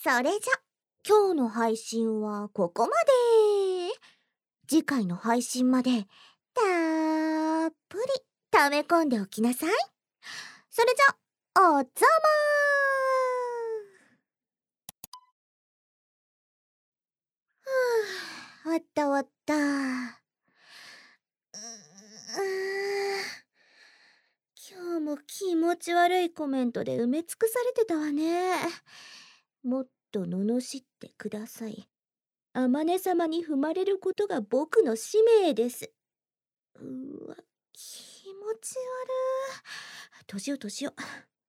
それじゃ、今日の配信はここまで。次回の配信までたっぷり溜め込んでおきなさい。それじゃ、おざまー。終わった終わった。今日も気持ち悪いコメントで埋め尽くされてたわね。もっと罵ってください。あまね様に踏まれることが僕の使命です。うわ、気持ち悪い。閉じよう閉じよう。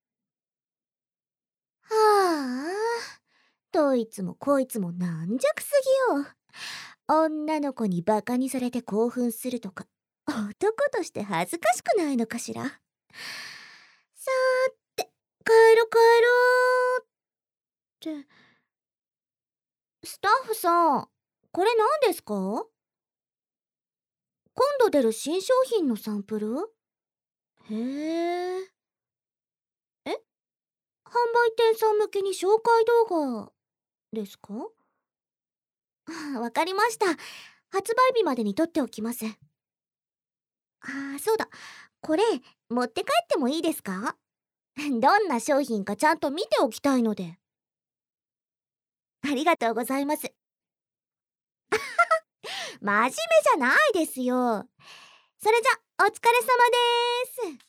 はあ、どいつもこいつも軟弱すぎよ。女の子にバカにされて興奮するとか、男として恥ずかしくないのかしら。さーて、帰ろ帰ろって。スタッフさん、これ何ですか？今度出る新商品のサンプル？へえ。え？販売店さん向けに紹介動画ですか？わかりました。発売日までに撮っておきます。そうだ。これ、持って帰ってもいいですか？どんな商品かちゃんと見ておきたいので。ありがとうございます。真面目じゃないですよ。それじゃ、お疲れ様です。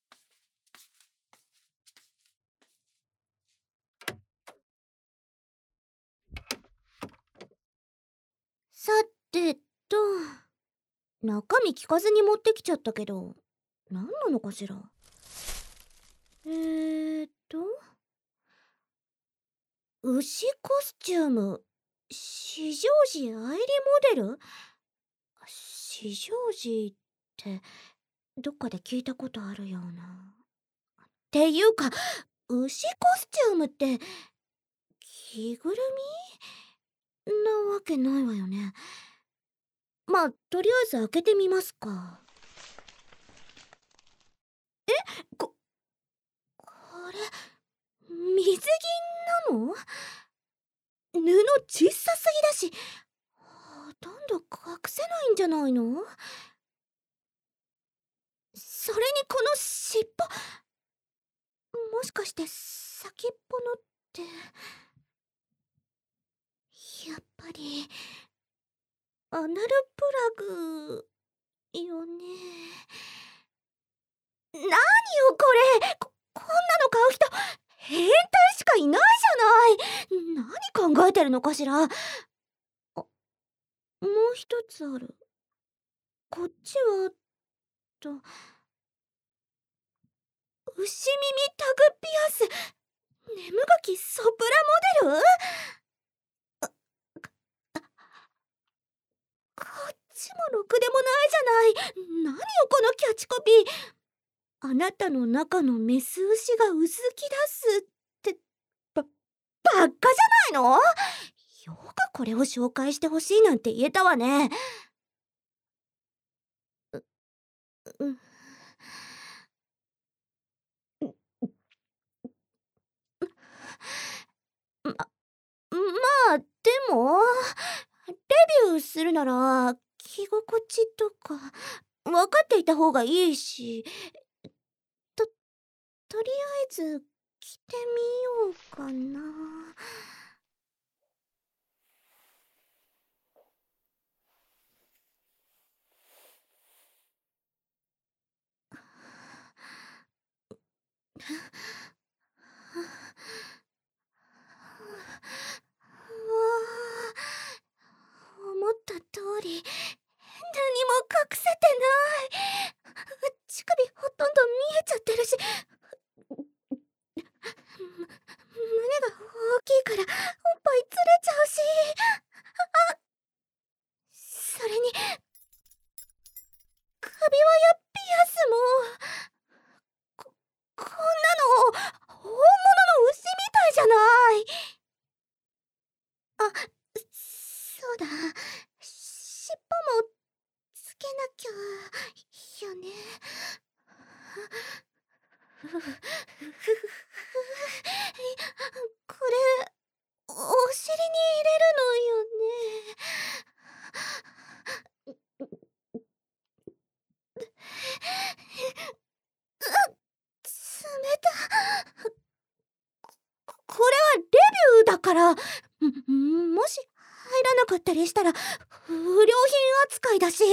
さてと、中身聞かずに持ってきちゃったけど、何なのかしら。牛コスチューム、四条寺愛理モデル？四条寺って、どっかで聞いたことあるような。っていうか、牛コスチュームって、着ぐるみなわけないわよね。まあ、とりあえず開けてみますか。これ、水着なの？布小さすぎだし、ほとんど隠せないんじゃないの？それにこの尻尾、もしかして先っぽのって、やっぱりアナルプラグよね。何よこれ、こんなの買う人変態しかいないじゃない。何考えてるのかしら。もう一つある。こっちはと、牛耳タグピアス、眠がきソプラモデル。こっちもろくでもないじゃない。何よこのキャッチコピー。あなたの中のメス牛がうずき出すって、ばっかじゃないの？よくこれを紹介してほしいなんて言えたわね。うん。ま、まあ、でも、レビューするなら、着心地とか、分かっていた方がいいし、と、とりあえず、着てみようかな。思った通り、何も隠せてない。乳首ほとんど見えちゃってるし、胸が大きいからおっぱいずれちゃうし、それに首輪やピアスも、こんなの本物の牛みたいじゃない。そうだ、尻尾もつけなきゃよね。これ、 入れるのよね。冷た。これはレビューだから、もし入らなかったりしたら不良品扱いだし。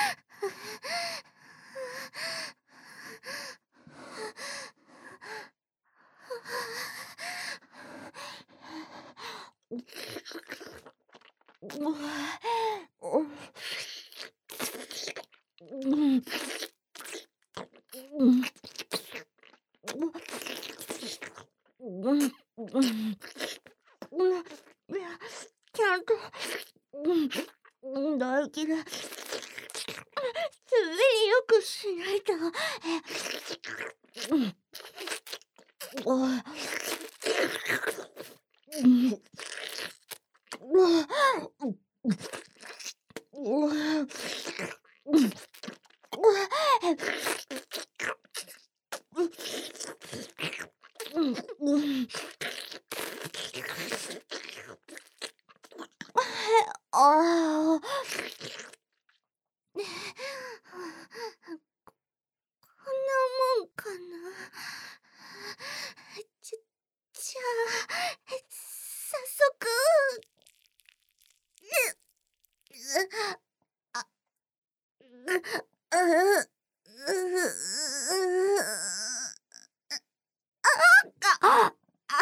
ちゃんと唾液で滑りよくしないと。ああ。こんなもんかな。じゃあ、早速。あ、あ、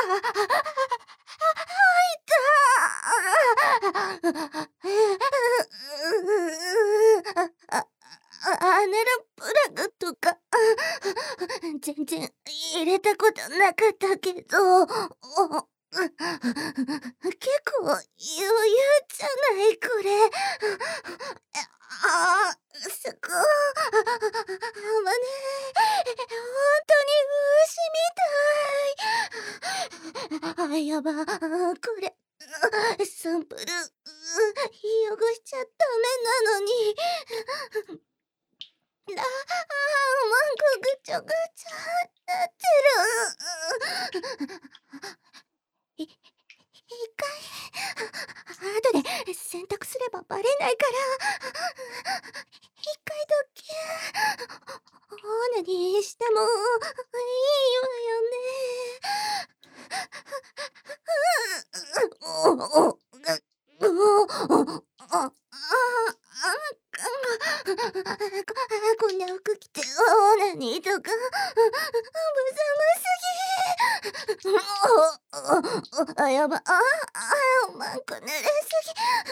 アナルプラグとか全然入れたことなかったけど、結構余裕じゃないこれ。すごい。あまね。本当に虫みたい。やば、これサンプル汚しちゃダメなのに。マンコぐちゃぐちゃなってる。一回後で洗濯すればバレないから一回だけオナニーしてもいいわよね。こんな服着てオナニーとか無寒すぎ。やば、マンコ濡れす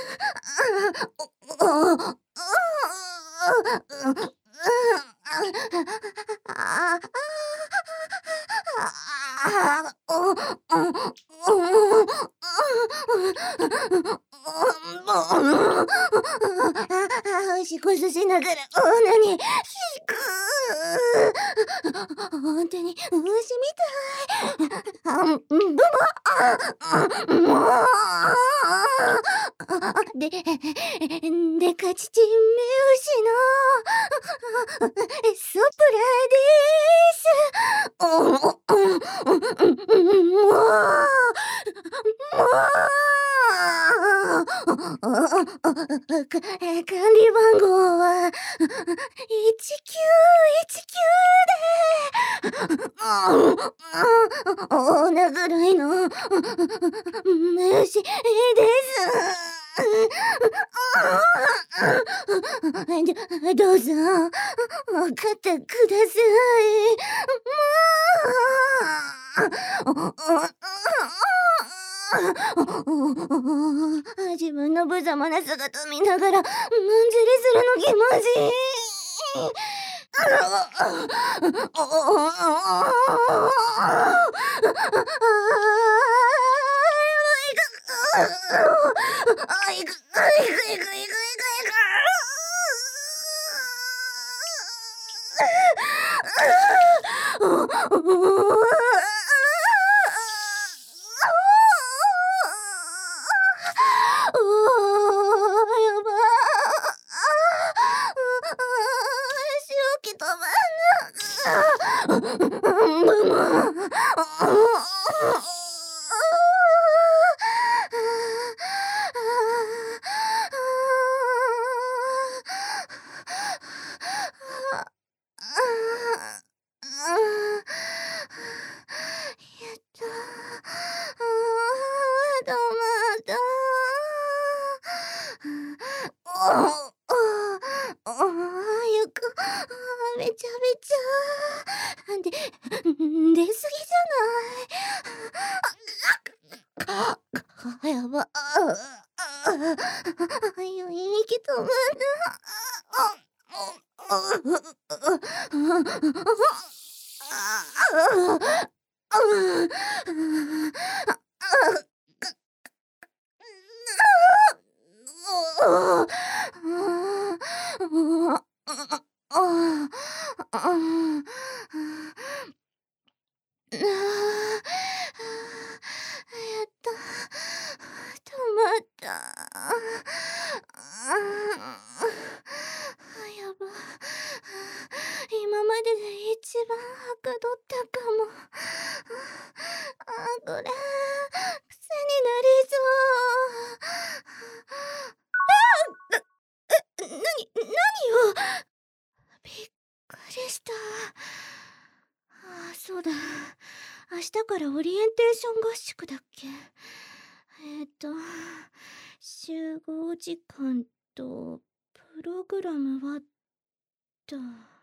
ぎ。しこししながらオナニー引く。本当に虫みたい。でかちちめ牛のソプラです。管理番号は1919で女ぐらいの虫です。どうぞ分かってください。自分の無様な姿見ながらうんざりするの気まずい。やば。正気止まんな。 やば。息止まんな。やっと止まった。やば。今までで一番はかどったかも。これ癖になりそう。何よ。びっくりした。そうだ。明日からオリエンテーション合宿だっけ。集合時間とプログラムはと。